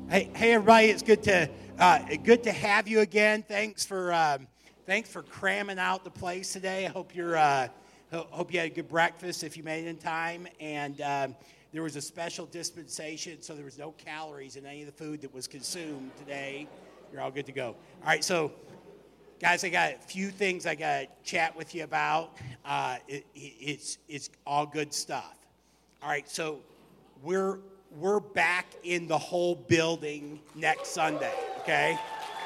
Hey, everybody! It's good to have you again. Thanks for cramming out the place today. I hope hope you had a good breakfast if you made it in time. And there was a special dispensation, so there was no calories in any of the food that was consumed today. You're all good to go. All right, so guys, I got a few things I got to chat with you about. It's all good stuff. All right, so we're back in the whole building next Sunday, okay?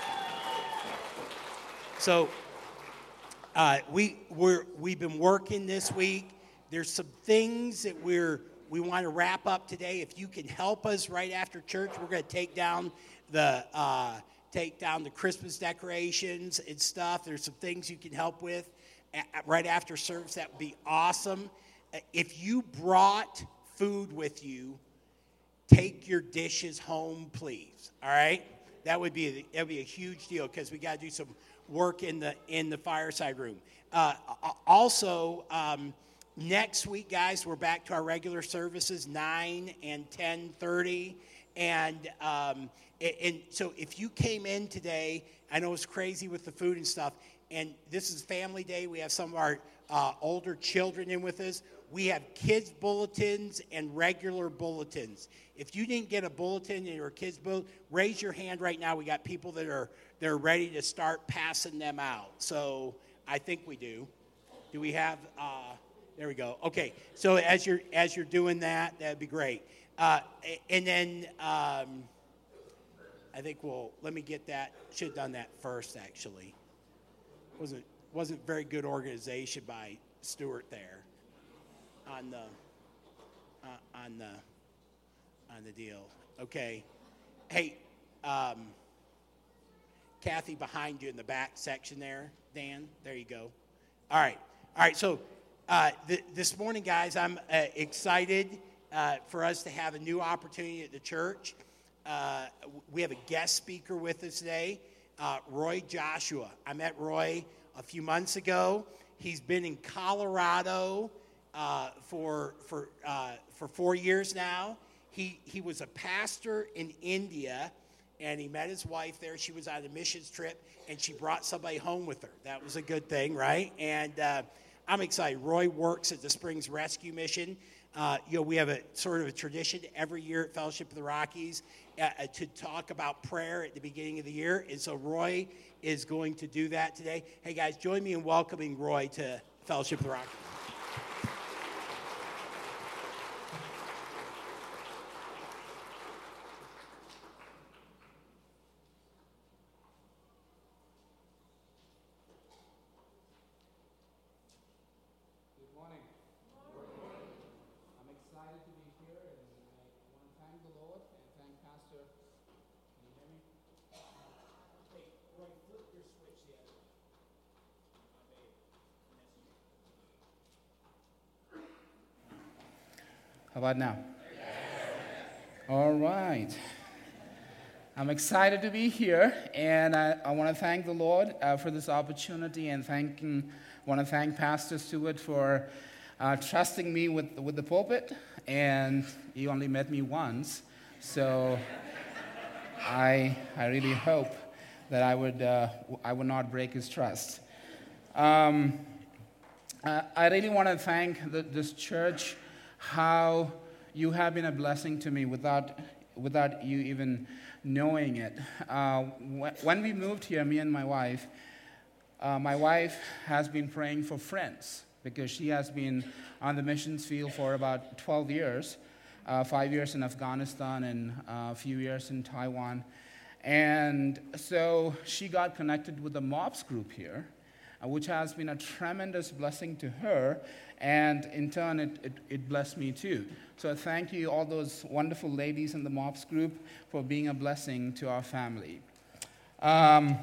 So we've been working this week. There's some things that we want to wrap up today. If you can help us right after church, we're going to take down the Christmas decorations and stuff. There's some things you can help with right after service. That would be awesome. If you brought food with you, take your dishes home, please. All right, that would be a huge deal because we got to do some work in the fireside room. Also, next week, guys, we're back to our regular services, 9 and 10:30, and so if you came in today, I know it's crazy with the food and stuff, and this is Family Day. We have some of our older children in with us. We have kids' bulletins and regular bulletins. If you didn't get a bulletin in your kids' bulletin, raise your hand right now. We got people that are ready to start passing them out. So I think we do. Do we have? There we go. Okay. So as you're doing that, that'd be great. And then I think let me get that. Should have done that first. Actually, wasn't very good organization by Stuart there. On the deal. Okay. Hey, Kathy, behind you in the back section there, Dan. There you go. All right. So this morning, guys, I'm excited for us to have a new opportunity at the church. We have a guest speaker with us today, Roy Joshua. I met Roy a few months ago. He's been in Colorado for 4 years now. He was a pastor in India, and he met his wife there. She was on a missions trip, and she brought somebody home with her. That was a good thing, right? And I'm excited. Roy works at the Springs Rescue Mission. We have a sort of a tradition every year at Fellowship of the Rockies to talk about prayer at the beginning of the year, and so Roy is going to do that today. Hey, guys, join me in welcoming Roy to Fellowship of the Rockies. How about now? All right. I'm excited to be here, and I want to thank the Lord for this opportunity, and want to thank Pastor Stewart for trusting me with the pulpit. And he only met me once, so I really hope that I would not break his trust. I really want to thank this church. How you have been a blessing to me without you even knowing it. When we moved here, me and my wife has been praying for friends because she has been on the missions field for about 12 years, 5 years in Afghanistan and a few years in Taiwan. And so she got connected with the MOPS group here, which has been a tremendous blessing to her, and in turn, it blessed me too. So thank you, all those wonderful ladies in the MOPS group, for being a blessing to our family. Let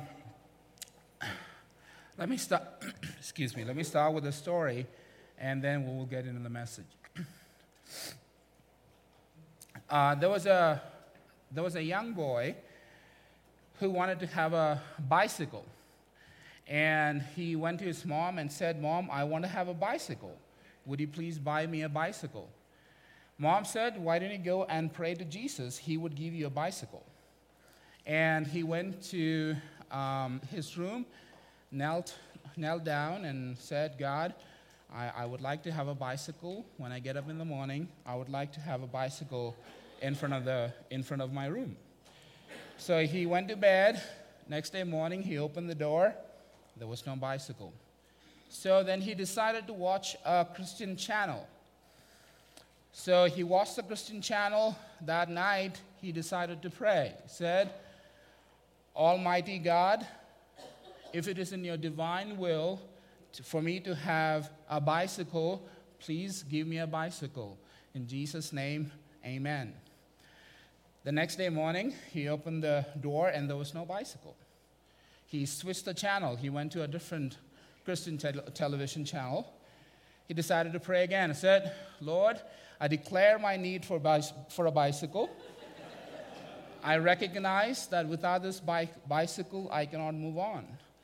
me start. Excuse me. Let me start with a story, and then we will get into the message. There was a young boy who wanted to have a bicycle. And he went to his mom and said, "Mom, I want to have a bicycle. Would you please buy me a bicycle?" Mom said, "Why don't you go and pray to Jesus? He would give you a bicycle." And he went to his room, knelt down and said, God, I would like to have a bicycle. When I get up in the morning, I would like to have a bicycle in front of my room. So he went to bed. Next day morning, he opened the door. There was no bicycle. So then he decided to watch a Christian channel. So he watched the Christian channel. That night, he decided to pray. He said, Almighty God, if it is in your divine will for me to have a bicycle, please give me a bicycle. In Jesus' name, amen. The next day morning, he opened the door and there was no bicycle. He switched the channel. He went to a different Christian television channel. He decided to pray again. He said, Lord, I declare my need for a bicycle. I recognize that without this bicycle, I cannot move on.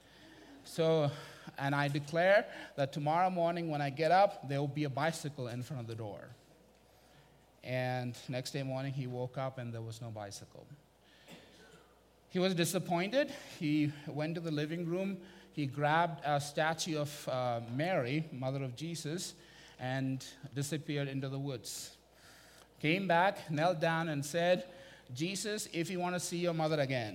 And I declare that tomorrow morning when I get up, there will be a bicycle in front of the door. And next day morning, he woke up and there was no bicycle. He was disappointed. He went to the living room. He grabbed a statue of Mary, mother of Jesus, and disappeared into the woods. Came back, knelt down, and said, Jesus, if you want to see your mother again.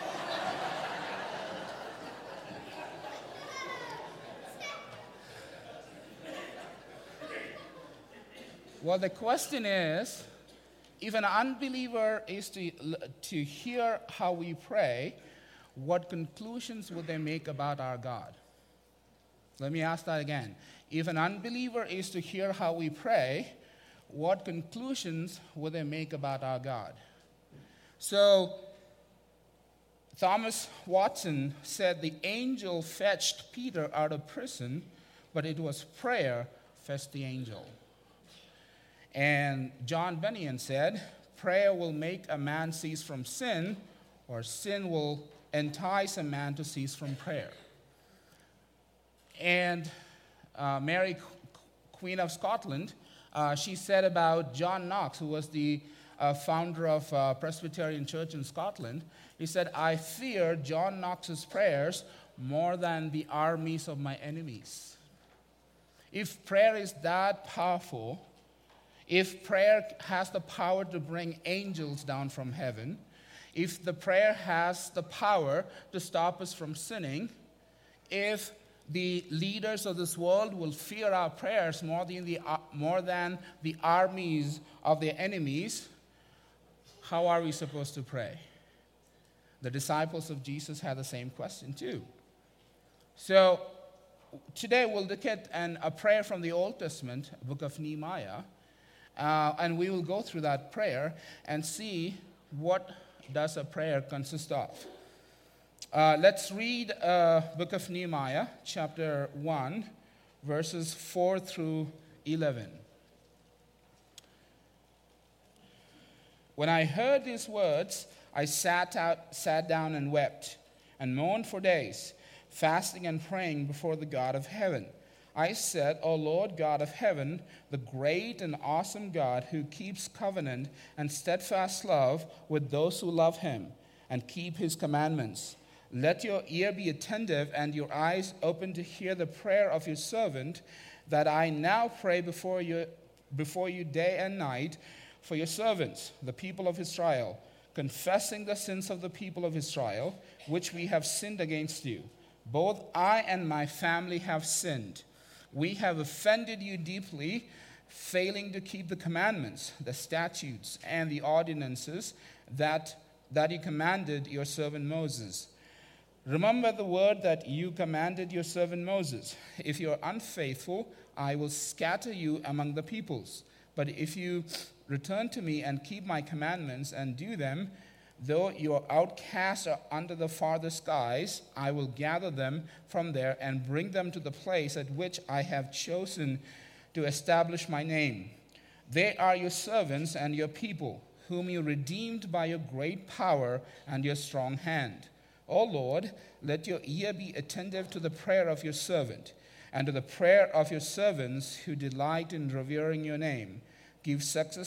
Well, the question is, if an unbeliever is to hear how we pray, what conclusions would they make about our God? Let me ask that again. If an unbeliever is to hear how we pray, what conclusions would they make about our God? So, Thomas Watson said the angel fetched Peter out of prison, but it was prayer fetched the angel. And John Bunyan said, prayer will make a man cease from sin, or sin will entice a man to cease from prayer. And Mary, Queen of Scotland, she said about John Knox, who was the founder of Presbyterian Church in Scotland, he said, I fear John Knox's prayers more than the armies of my enemies. If prayer is that powerful, if prayer has the power to bring angels down from heaven, if the prayer has the power to stop us from sinning, if the leaders of this world will fear our prayers more than the armies of their enemies, how are we supposed to pray? The disciples of Jesus had the same question too. So today we'll look at a prayer from the Old Testament, book of Nehemiah, and we will go through that prayer and see what does a prayer consist of. Let's read book of Nehemiah, chapter 1, verses 4 through 11. When I heard these words, I sat down and wept, and mourned for days, fasting and praying before the God of heaven. I said, O Lord God of heaven, the great and awesome God who keeps covenant and steadfast love with those who love him and keep his commandments. Let your ear be attentive and your eyes open to hear the prayer of your servant, that I now pray before you day and night for your servants, the people of Israel, confessing the sins of the people of Israel, which we have sinned against you. Both I and my family have sinned. We have offended you deeply, failing to keep the commandments, the statutes, and the ordinances that you commanded your servant Moses. Remember the word that you commanded your servant Moses. If you are unfaithful, I will scatter you among the peoples. But if you return to me and keep my commandments and do them, though your outcasts are under the farthest skies, I will gather them from there and bring them to the place at which I have chosen to establish my name. They are your servants and your people, whom you redeemed by your great power and your strong hand. O Lord, let your ear be attentive to the prayer of your servant and to the prayer of your servants who delight in revering your name. Give success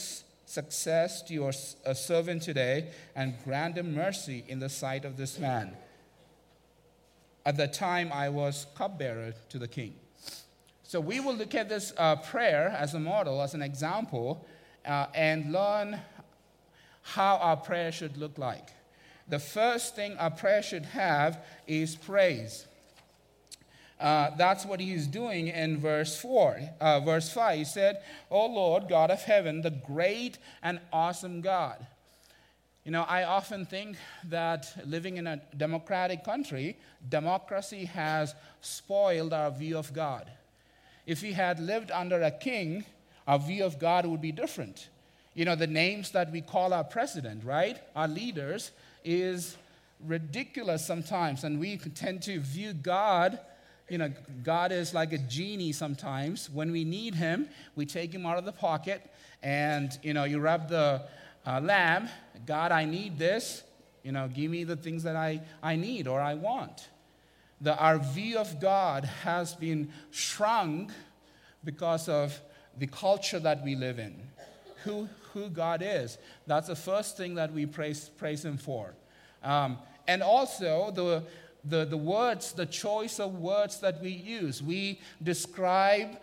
success to your servant today, and grant him mercy in the sight of this man. At the time I was cupbearer to the king. So we will look at this prayer as a model, as an example, and learn how our prayer should look like. The first thing our prayer should have is praise. That's what he's doing in verse 5. He said, "O Lord, God of heaven, the great and awesome God." You know, I often think that living in a democratic country, democracy has spoiled our view of God. If we had lived under a king, our view of God would be different. You know, the names that we call our president, right, our leaders, is ridiculous sometimes. And we tend to view God, you know, God is like a genie sometimes. When we need him, we take him out of the pocket and, you know, you rub the lamb. God, I need this. You know, give me the things that I need or I want. Our view of God has been shrunk because of the culture that we live in. Who God is. That's the first thing that we praise him for. And also the words, the choice of words that we use. We describe,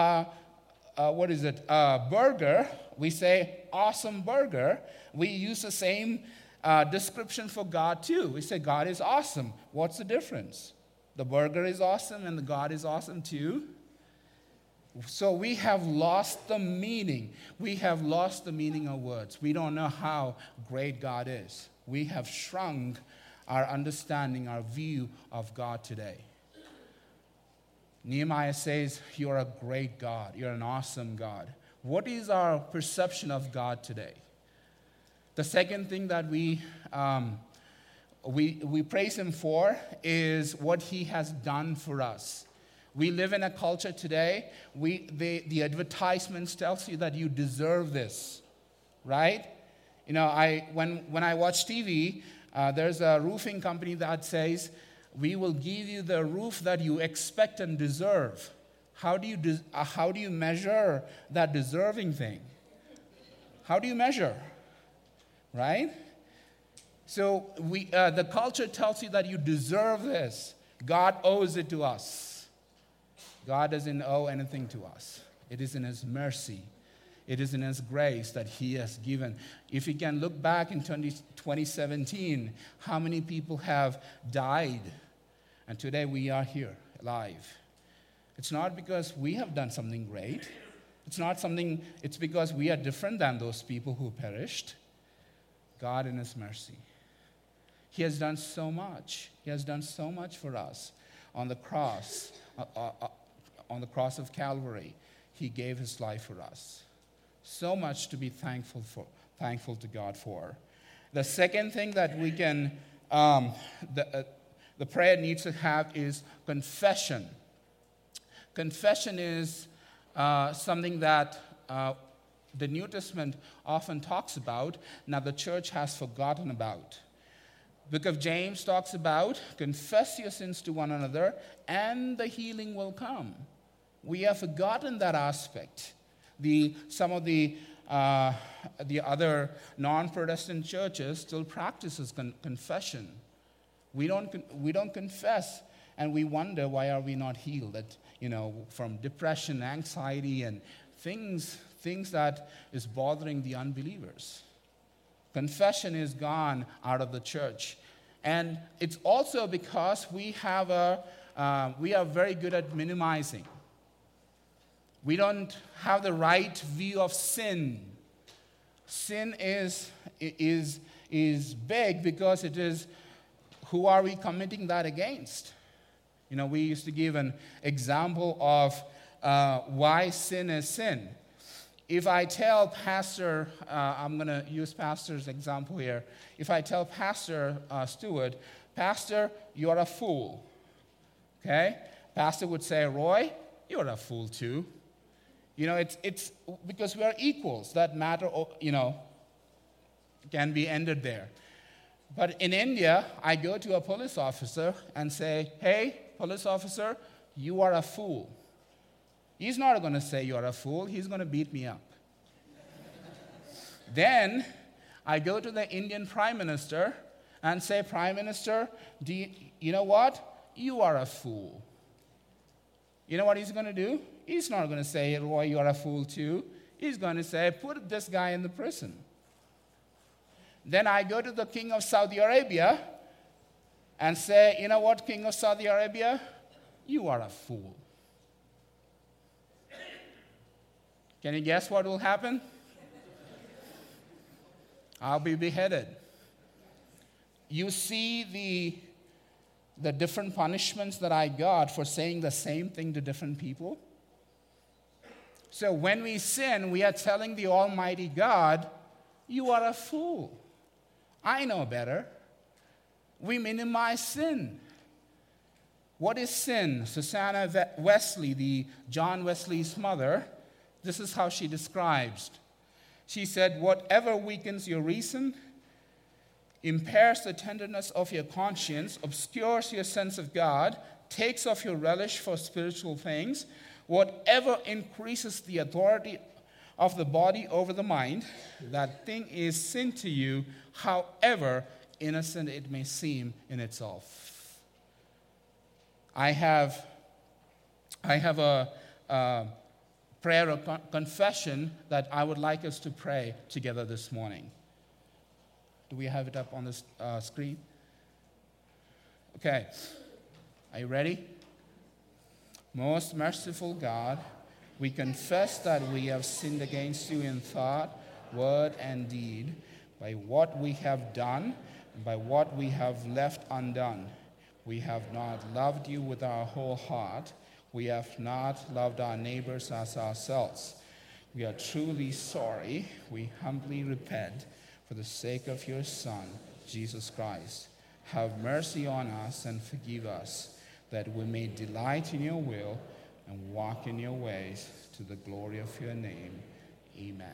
burger. We say awesome burger. We use the same description for God too. We say God is awesome. What's the difference? The burger is awesome and the God is awesome too. So we have lost the meaning. We have lost the meaning of words. We don't know how great God is. We have shrunk our understanding, our view of God today. Nehemiah says, "You're a great God. You're an awesome God." What is our perception of God today? The second thing that we praise him for is what he has done for us. We live in a culture today, the advertisements tells you that you deserve this, right? You know, when I watch TV, there's a roofing company that says, "We will give you the roof that you expect and deserve." How do you measure that deserving thing? How do you measure? Right? So the culture tells you that you deserve this. God owes it to us. God doesn't owe anything to us. It is in his mercy. It is in his grace that he has given. If you can look back in 2017, how many people have died? And today we are here, alive. It's not because we have done something great. It's because we are different than those people who perished. God in his mercy. He has done so much. He has done so much for us on the cross. On the cross of Calvary, he gave his life for us. So much to be thankful to God for. The second thing that we can, the prayer needs to have is confession. Confession is something that the New Testament often talks about, now the church has forgotten about. Book of James talks about, confess your sins to one another, and the healing will come. We have forgotten that aspect. Some of the other non-Protestant churches still practices confession. We don't confess, and we wonder why are we not healed? That from depression, anxiety, and things that is bothering the unbelievers. Confession is gone out of the church, and it's also because we are very good at minimizing. We don't have the right view of sin. Sin is big because it is, who are we committing that against? We used to give an example of why sin is sin. If I tell Pastor, I'm going to use Pastor's example here. If I tell Pastor Stewart, "Pastor, you're a fool," okay? Pastor would say, "Roy, you're a fool too." It's because we are equals. That matter, can be ended there. But in India, I go to a police officer and say, "Hey, police officer, you are a fool." He's not going to say you're a fool. He's going to beat me up. Then I go to the Indian Prime Minister and say, Prime Minister, you know what? You are a fool. You know what he's going to do? He's not going to say, Roy, you are a fool too. He's going to say, put this guy in the prison. Then I go to the King of Saudi Arabia and say, you know what, King of Saudi Arabia? You are a fool. Can you guess what will happen? I'll be beheaded. You see the different punishments that I got for saying the same thing to different people? So when we sin, we are telling the Almighty God, you are a fool. I know better. We minimize sin. What is sin? Susanna Wesley, the John Wesley's mother, this is how she describes. She said, whatever weakens your reason, impairs the tenderness of your conscience, obscures your sense of God, takes off your relish for spiritual things, whatever increases the authority of the body over the mind, that thing is sin to you, however innocent it may seem in itself. I have a prayer of confession that I would like us to pray together this morning. Do we have it up on the screen? Okay. Are you ready? Most merciful God, we confess that we have sinned against you in thought, word, and deed, by what we have done, and by what we have left undone. We have not loved you with our whole heart. We have not loved our neighbors as ourselves. We are truly sorry. We humbly repent for the sake of your Son, Jesus Christ. Have mercy on us and forgive us, that we may delight in your will and walk in your ways to the glory of your name. Amen.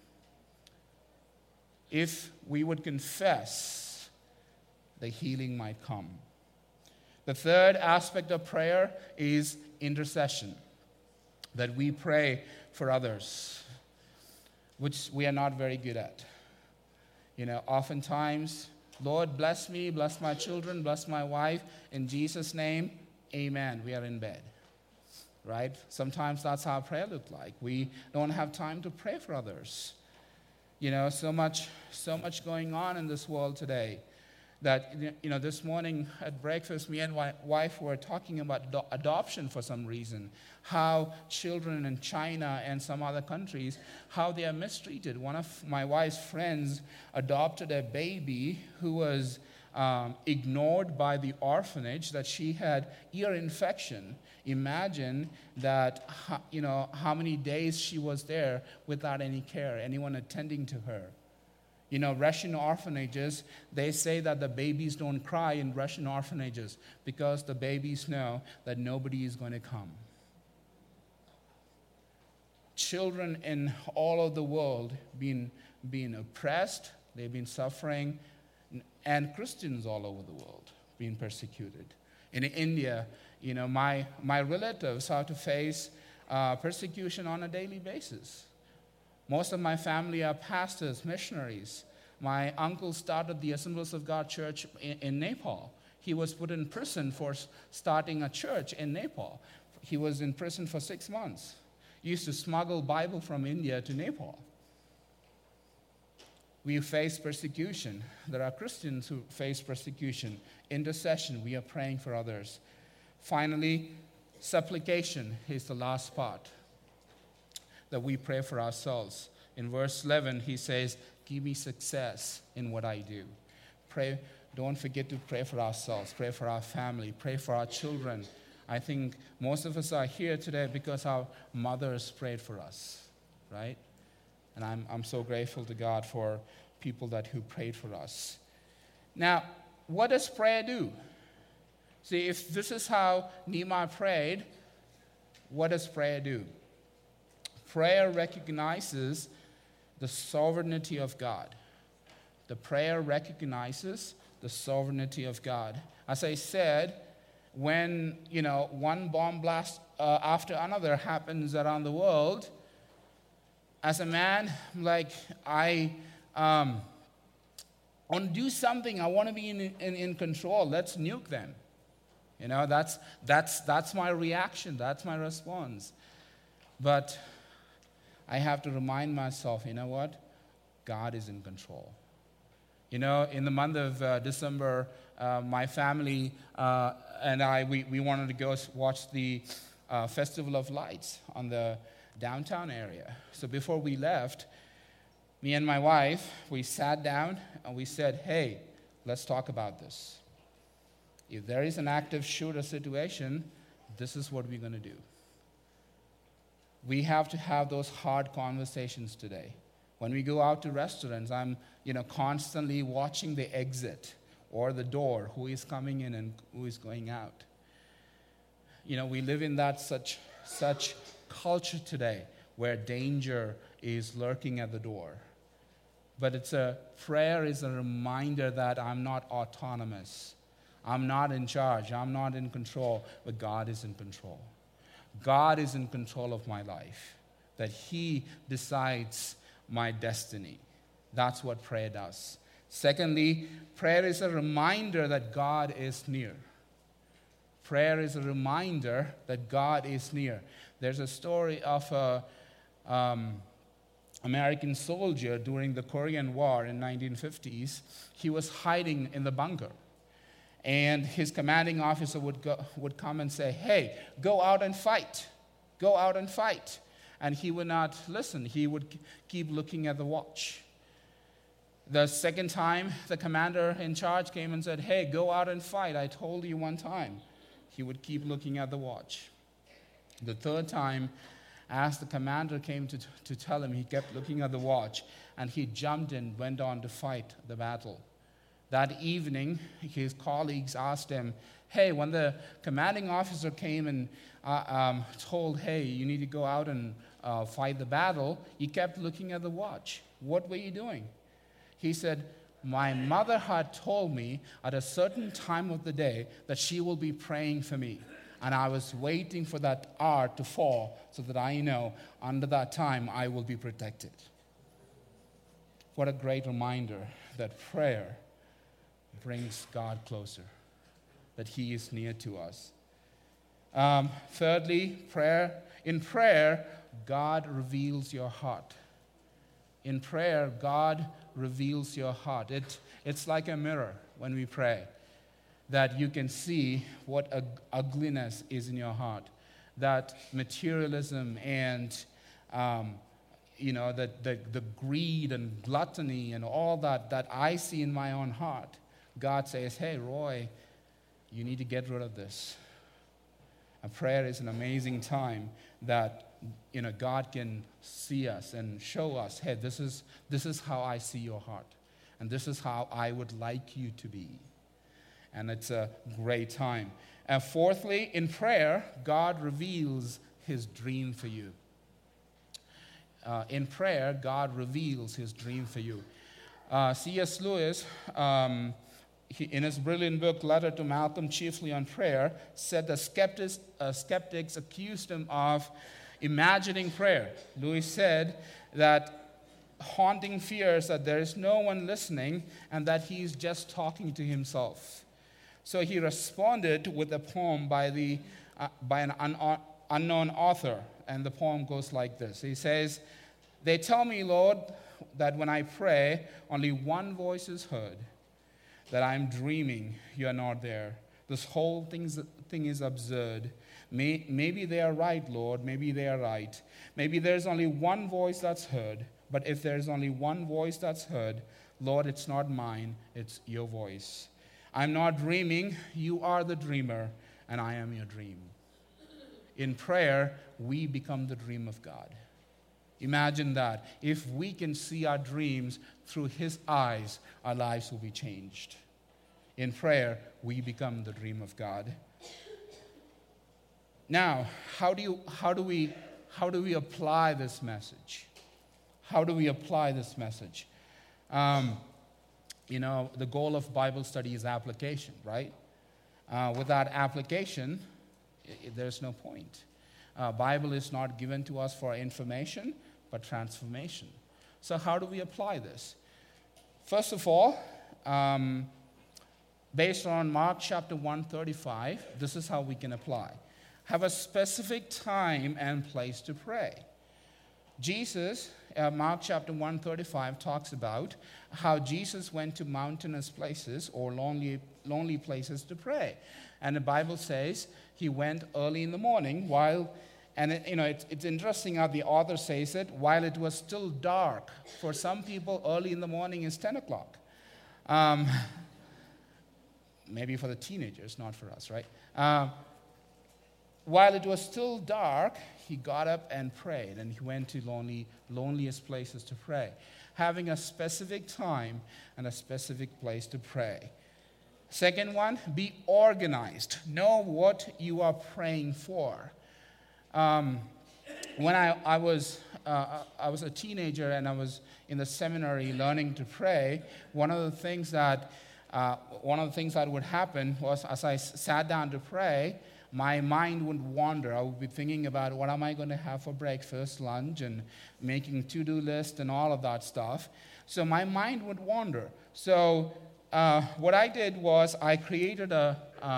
If we would confess, the healing might come. The third aspect of prayer is intercession, that we pray for others, which we are not very good at. Oftentimes, Lord, bless me, bless my children, bless my wife, in Jesus' name, amen. We are in bed, right? Sometimes that's how prayer looks like. We don't have time to pray for others. So much going on in this world today that, this morning at breakfast, me and my wife were talking about adoption for some reason, how children in China and some other countries, how they are mistreated. One of my wife's friends adopted a baby who was ignored by the orphanage, that she had ear infection. Imagine that, how many days she was there without any care, anyone attending to her. Russian orphanages, they say that the babies don't cry in Russian orphanages because the babies know that nobody is going to come. Children in all of the world being oppressed, they've been suffering, and Christians all over the world being persecuted. In India, my relatives have to face persecution on a daily basis. Most of my family are pastors, missionaries. My uncle started the Assemblies of God Church in Nepal. He was put in prison for starting a church in Nepal. He was in prison for 6 months. He used to smuggle Bible from India to Nepal. We face persecution. There are Christians who face persecution. Intercession, we are praying for others. Finally, supplication is the last part that we pray for ourselves. In verse 11, he says, give me success in what I do. Pray. Don't forget to pray for ourselves, pray for our family, pray for our children. I think most of us are here today because our mothers prayed for us, right? And I'm so grateful to God for people who prayed for us. Now, what does prayer do? See, if this is how Nehemiah prayed, what does prayer do? Prayer recognizes the sovereignty of God. The prayer recognizes the sovereignty of God. As I said, when one bomb blast after another happens around the world, as a man, like, I want to do something. I want to be in control. Let's nuke them. You know, that's my reaction. That's my response. But I have to remind myself, you know what? God is in control. You know, in the month of December, my family and I, we wanted to go watch the Festival of Lights on the downtown area. So before we left, me and my wife, we sat down and we said, hey, let's talk about this. If there is an active shooter situation, this is what we're going to do. We have to have those hard conversations today. When we go out to restaurants, I'm constantly watching the exit or the door, who is coming in and who is going out. You know, we live in that such culture today where danger is lurking at the door. But prayer is a reminder that I'm not autonomous. I'm not in charge. I'm not in control, but God is in control. God is in control of my life, that He decides my destiny. That's what prayer does. Secondly, prayer is a reminder that God is near. Prayer is a reminder that God is near. There's a story of an American soldier during the Korean War in 1950s. He was hiding in the bunker. And his commanding officer would come and say, hey, go out and fight. Go out and fight. And he would not listen. He would keep looking at the watch. The second time, the commander in charge came and said, hey, go out and fight. I told you one time. He would keep looking at the watch. The third time, as the commander came to tell him, he kept looking at the watch, and he jumped and went on to fight the battle. That evening, his colleagues asked him, hey, when the commanding officer came and told, hey, you need to go out and fight the battle, he kept looking at the watch. What were you doing? He said, my mother had told me at a certain time of the day that she will be praying for me. And I was waiting for that hour to fall so that I know under that time I will be protected. What a great reminder that prayer brings God closer, that He is near to us. Thirdly, prayer. In prayer, God reveals your heart. In prayer, God reveals your heart. It's like a mirror when we pray, that you can see what ugliness is in your heart, that materialism and the greed and gluttony and all that I see in my own heart. God says, hey, Roy, you need to get rid of this. And prayer is an amazing time that God can see us and show us, hey, this is how I see your heart. And this is how I would like you to be. And it's a great time. And fourthly, in prayer, God reveals His dream for you. In prayer, God reveals His dream for you. C.S. Lewis, in his brilliant book, Letter to Malcolm, chiefly on prayer, said the skeptics accused him of imagining prayer. Lewis said that haunting fears that there is no one listening and that he's just talking to himself. So he responded with a poem by an unknown author, and the poem goes like this. He says, they tell me, Lord, that when I pray, only one voice is heard, that I'm dreaming, you're not there. This whole thing is absurd. Maybe they are right, Lord, maybe they are right. Maybe there's only one voice that's heard, but if there's only one voice that's heard, Lord, it's not mine, it's your voice. I'm not dreaming, you are the dreamer, and I am your dream. In prayer, we become the dream of God. Imagine that. If we can see our dreams through His eyes, our lives will be changed. In prayer, we become the dream of God. Now, how do we apply this message? How do we apply this message? The goal of Bible study is application, right? Without application, there's no point. Bible is not given to us for information, but transformation. So how do we apply this? First of all, based on Mark chapter 135, this is how we can apply. Have a specific time and place to pray. Jesus, Mark chapter 135 talks about how Jesus went to mountainous places or lonely places to pray. And the Bible says he went early in the morning it's interesting how the author says it, while it was still dark. For some people, early in the morning is 10 o'clock. Maybe for the teenagers, not for us, right? While it was still dark, he got up and prayed, and he went to loneliest places to pray, having a specific time and a specific place to pray. Second one, be organized. Know what you are praying for. When I was a teenager and I was in the seminary learning to pray, one of the things that would happen was, as I sat down to pray, my mind would wander. I would be thinking about what am I going to have for breakfast, lunch, and making to-do list and all of that stuff. So my mind would wander. So what I did was I created a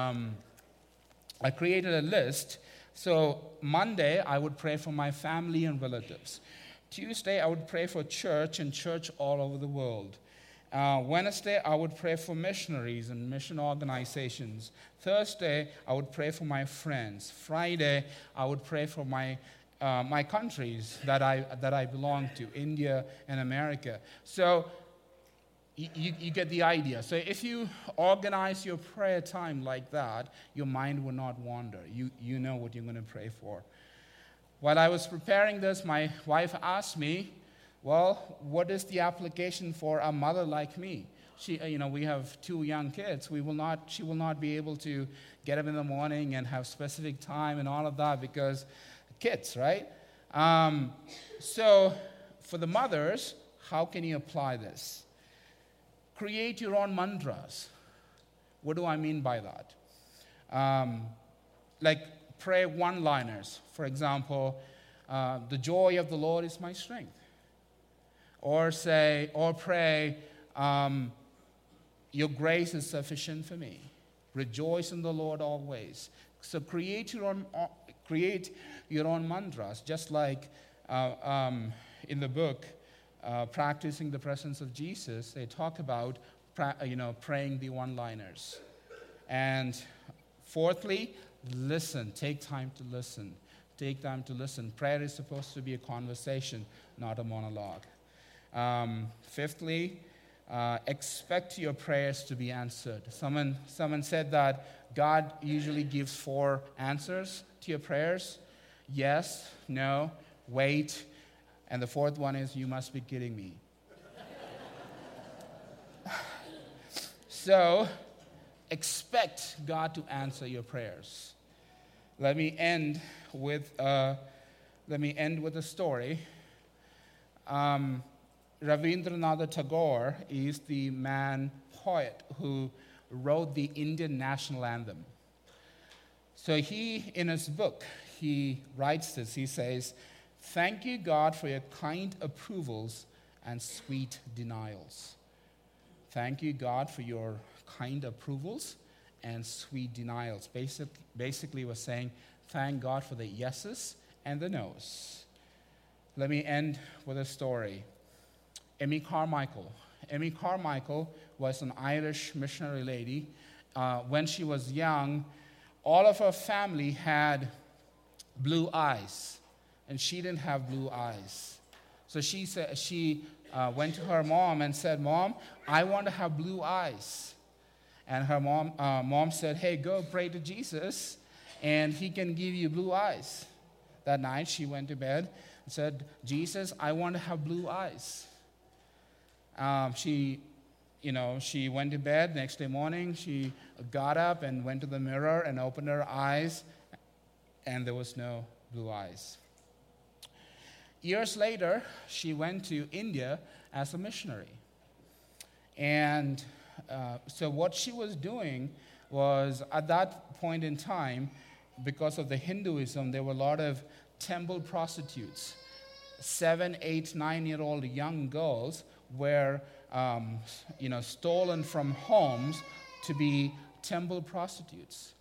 list. So Monday, I would pray for my family and relatives. Tuesday, I would pray for church and church all over the world. Wednesday, I would pray for missionaries and mission organizations. Thursday, I would pray for my friends. Friday, I would pray for my countries that I belong to, India and America. So you get the idea. So if you organize your prayer time like that, your mind will not wander. You know what you're going to pray for. While I was preparing this, my wife asked me, well, what is the application for a mother like me? We have 2 young kids. She will not be able to get up in the morning and have specific time and all of that because kids, right? So for the mothers, how can you apply this? Create your own mantras. What do I mean by that? Like pray one-liners. For example, the joy of the Lord is my strength. Or pray, your grace is sufficient for me. Rejoice in the Lord always. So create your own mantras, just like in the book, Practicing the Presence of Jesus, they talk about praying the one-liners. And fourthly, listen. Take time to listen. Take time to listen. Prayer is supposed to be a conversation, not a monologue. Fifthly, expect your prayers to be answered. Someone said that God usually gives 4 answers to your prayers. Yes, no, wait, and the 4th one is, you must be kidding me. So, expect God to answer your prayers. Let me end with a story. Rabindranath Tagore is the poet who wrote the Indian national anthem. So in his book, he writes this. He says, "Thank you, God, for your kind approvals and sweet denials." Thank you, God, for your kind approvals and sweet denials. Basically, we're saying, thank God for the yeses and the nos. Let me end with a story. Amy Carmichael. Amy Carmichael was an Irish missionary lady. When she was young, all of her family had blue eyes, and she didn't have blue eyes. So she went to her mom and said, "Mom, I want to have blue eyes." And her mom said, "Hey, go pray to Jesus, and he can give you blue eyes." That night, she went to bed and said, "Jesus, I want to have blue eyes." She went to bed. Next day morning, she got up and went to the mirror and opened her eyes, and there was no blue eyes. Years later, she went to India as a missionary. And so what she was doing was, at that point in time, because of the Hinduism, there were a lot of temple prostitutes. 7, 8, 9-year-old young girls were stolen from homes to be temple prostitutes.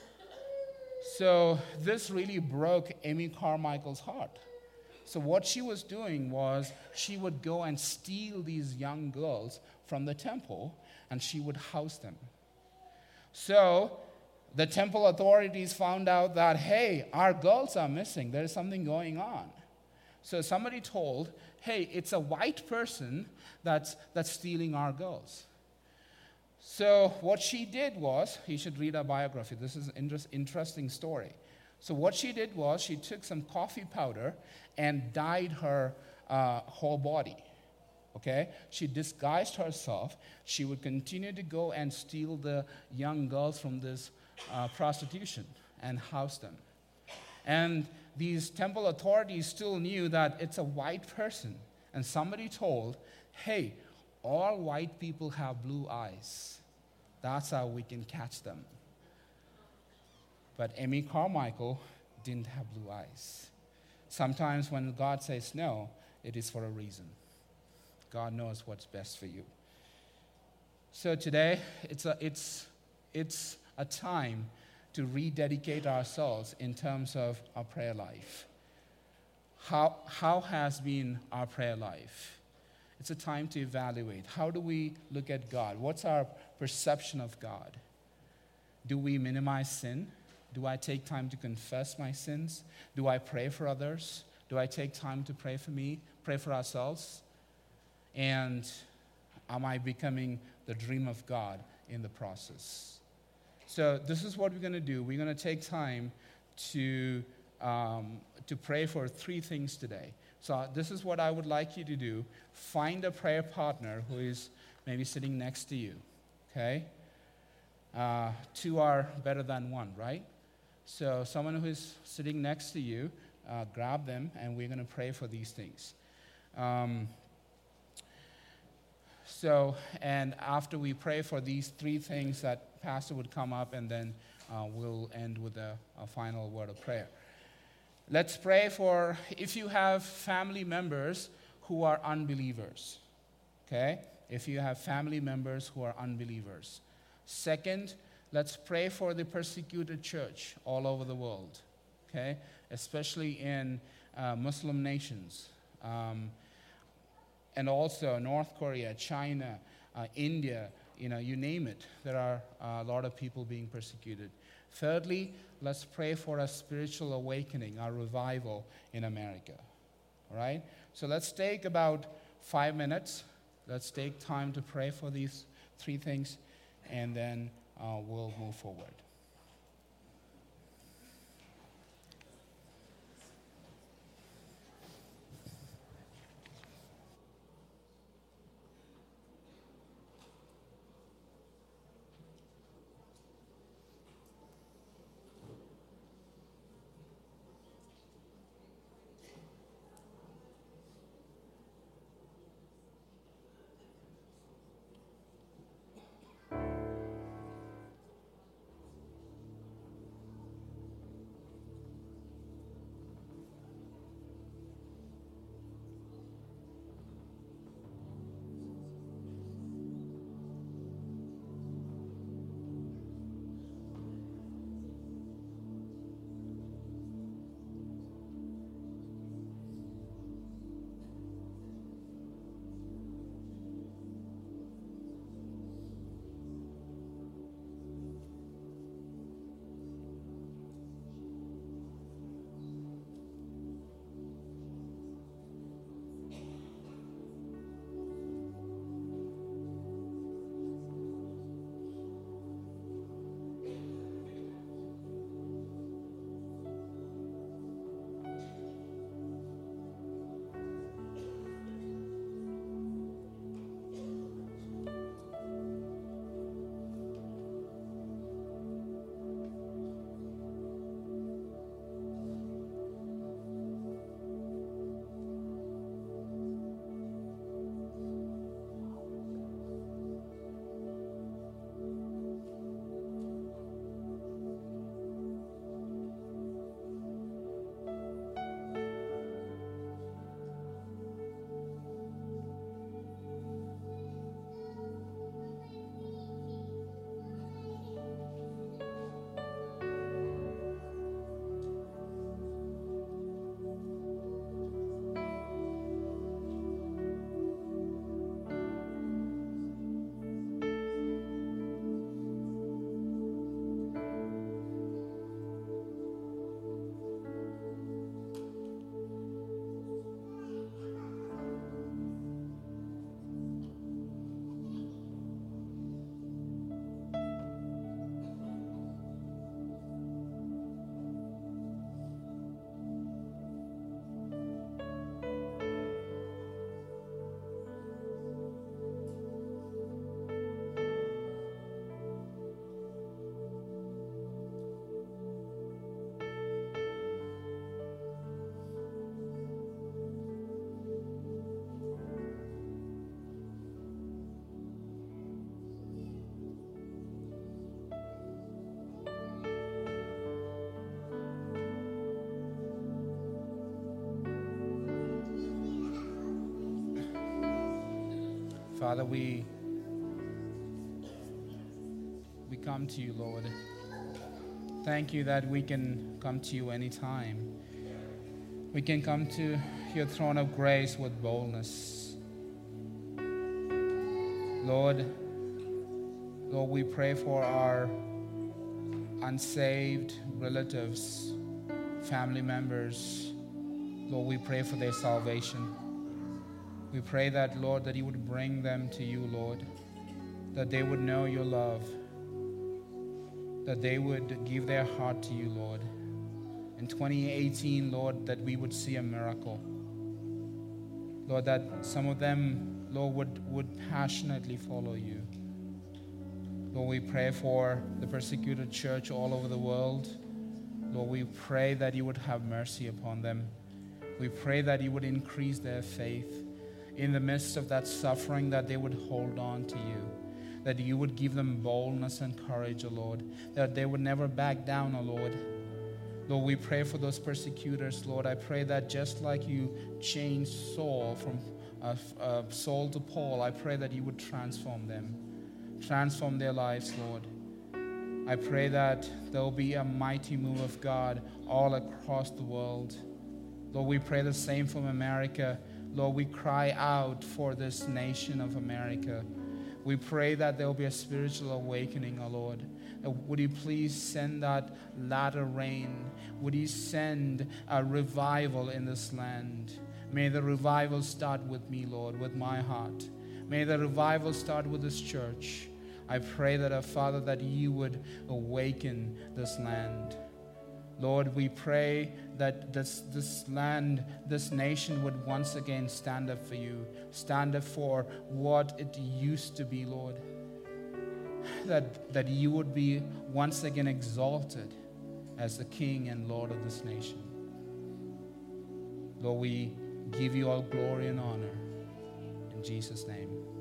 So this really broke Amy Carmichael's heart. So what she was doing was she would go and steal these young girls from the temple, and she would house them. So the temple authorities found out that, hey, our girls are missing. There is something going on. So somebody told, hey, it's a white person that's stealing our girls. So what she did was, you should read her biography. This is an interesting story. So what she did was she took some coffee powder and dyed her whole body. Okay? She disguised herself. She would continue to go and steal the young girls from this prostitution and house them. And these temple authorities still knew that it's a white person. And somebody told, hey, all white people have blue eyes. That's how we can catch them. But Amy Carmichael didn't have blue eyes. Sometimes when God says no, it is for a reason. God knows what's best for you. So today, it's a time to rededicate ourselves in terms of our prayer life. How has been our prayer life? It's a time to evaluate. How do we look at God? What's our perception of God? Do we minimize sin? Do I take time to confess my sins? Do I pray for others? Do I take time to pray for me, pray for ourselves? And am I becoming the dream of God in the process? So this is what we're going to do. We're going to take time to pray for 3 things today. So this is what I would like you to do. Find a prayer partner who is maybe sitting next to you, okay? 2 are better than 1, right? So someone who is sitting next to you, grab them, and we're going to pray for these things. And after we pray for these 3 things, that pastor would come up, and then we'll end with a final word of prayer. Let's pray for if you have family members who are unbelievers, okay? If you have family members who are unbelievers. Second, let's pray for the persecuted church all over the world, okay? Especially in Muslim nations. And also North Korea, China, India, you name it. There are a lot of people being persecuted. Thirdly, let's pray for a spiritual awakening, a revival in America. All right? So let's take about 5 minutes. Let's take time to pray for these 3 things, and then we'll move forward. Father, we come to you, Lord. Thank you that we can come to you anytime. We can come to your throne of grace with boldness. Lord, we pray for our unsaved relatives, family members. Lord, we pray for their salvation. We pray that, Lord, that you would bring them to you, Lord, that they would know your love, that they would give their heart to you, Lord. In 2018, Lord, that we would see a miracle. Lord, that some of them, Lord, would passionately follow you. Lord, we pray for the persecuted church all over the world. Lord, we pray that you would have mercy upon them. We pray that you would increase their faith. In the midst of that suffering, that they would hold on to you, that you would give them boldness and courage, O Lord, that they would never back down, O Lord. Lord, we pray for those persecutors, Lord. I pray that just like you changed Saul from Saul to Paul, I pray that you would transform them, transform their lives, Lord. I pray that there will be a mighty move of God all across the world. Lord, we pray the same from America. Lord, we cry out for this nation of America. We pray that there will be a spiritual awakening, O Lord. Would you please send that latter rain? Would you send a revival in this land? May the revival start with me, Lord, with my heart. May the revival start with this church. I pray that, Father, that you would awaken this land. Lord, we pray that this land, this nation would once again stand up for you, stand up for what it used to be, Lord. That you would be once again exalted as the King and Lord of this nation. Lord, we give you all glory and honor. In Jesus' name.